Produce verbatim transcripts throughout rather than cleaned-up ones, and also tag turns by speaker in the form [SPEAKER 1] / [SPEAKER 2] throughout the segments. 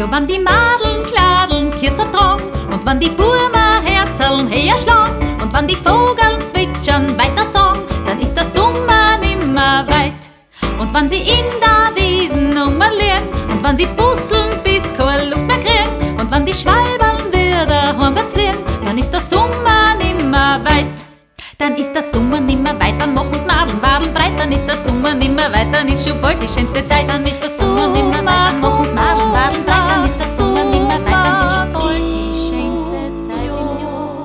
[SPEAKER 1] Ja, wenn die Madeln kladeln, kürzer tragen und wenn die Burmer Herzerln höher schlagen und wenn die Vogeln zwitschern, weiter sagen, dann ist der Sommer nimmer weit. Und wenn sie in der Wiesen umliegen und wenn sie busseln, bis keine Luft mehr kriegen und wenn die Schwalberln wieder heimwärts fliegen, dann ist der Sommer nimmer weit. Dann ist der Sommer nimmer weit, dann machen die Madeln Wadeln breit. Dann ist der Sommer nimmer weit, dann ist schon bald die schönste Zeit. Dann ist der Sommer nimmer weit, dann machen die Madeln Wadeln breit. Dann ist der Sommer nimmer weit, dann ist schon bald die schönste Zeit im Jahr.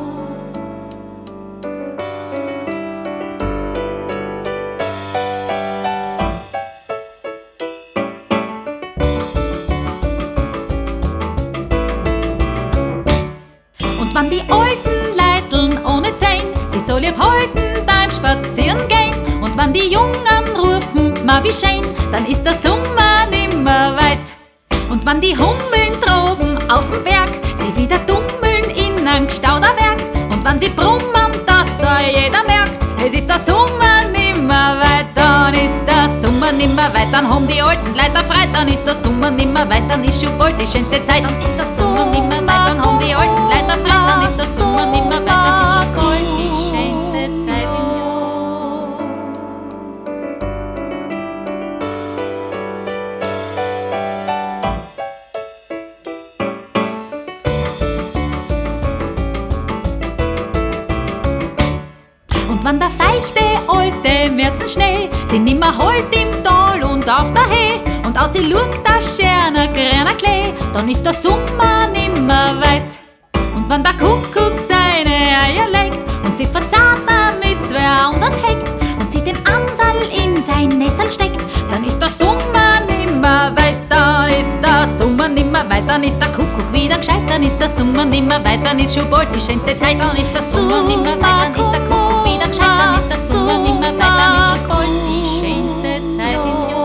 [SPEAKER 1] Und wenn die alten Leiteln ohne Zehn sie so lieb halten beim Spazieren gehen und wenn die Jungen rufen, ma wie schön, dann ist der Sommer nimmer weit. Und wenn die Hummeln droben auf dem Berg sie wieder dummeln in ein Gestauderwerk und wenn sie brummen, dass so jeder merkt, es ist der Sommer nimmer weit, dann ist der Sommer nimmer weit, dann haben die alten Leute frei, dann ist der Sommer nimmer weit, dann ist schon bald die schönste Zeit. Dann ist der Sommer nimmer weit, dann haben die alten Leute frei, dann ist der Sommer nimmer weit, dann ist schon bald die schönste Zeit im Jahr. Und wenn der feuchte alte Märzenschnee sie nimmer holt im Tal und auf der Hee und aus sie schaut der schöner grüner Klee, dann ist der Sommer nimmer weit. Und wenn der Kuckuck seine Eier legt und sie verzahrt damit wer anders heckt und sie den Amsal in sein Nestel steckt, dann ist der Sommer nimmer weit, dann ist der Sommer nimmer weit, dann ist der Kuckuck wieder gescheit, dann ist der Sommer nimmer weit, dann ist schon bald die schönste Zeit, dann ist der Sommer nimmer weit, dann ist der Kuckuck wieder gescheit, dann ist der Sommer nimmer weit, dann ist schon bald die schönste Zeit im Jahr.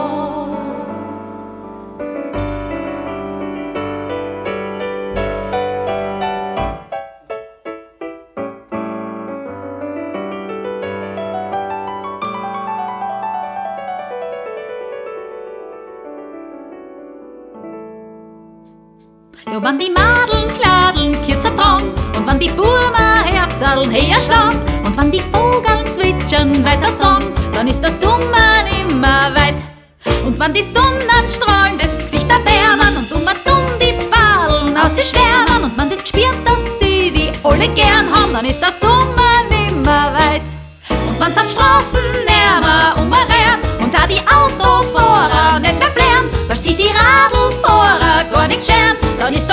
[SPEAKER 1] Ja, wenn die Madeln kladeln, kürzer tragen und wenn die Burmer Herzerln höher schlagen und wenn die Vogeln zwitschern, weiter sagen, dann ist der Sommer nimmer weit. Und wenn die Sonnenstrahlen das Gesicht erwärmen und um und um die Ballen aus sich schwärmen und man das gespürt, dass sie sie alle gern haben, dann ist der Sommer nimmer weit. Und wenn's auf Straßen nimmer umrehren und da die Autofahrer nicht mehr blären, weil sie die Radlfahrer gar nichts scheren, dann ist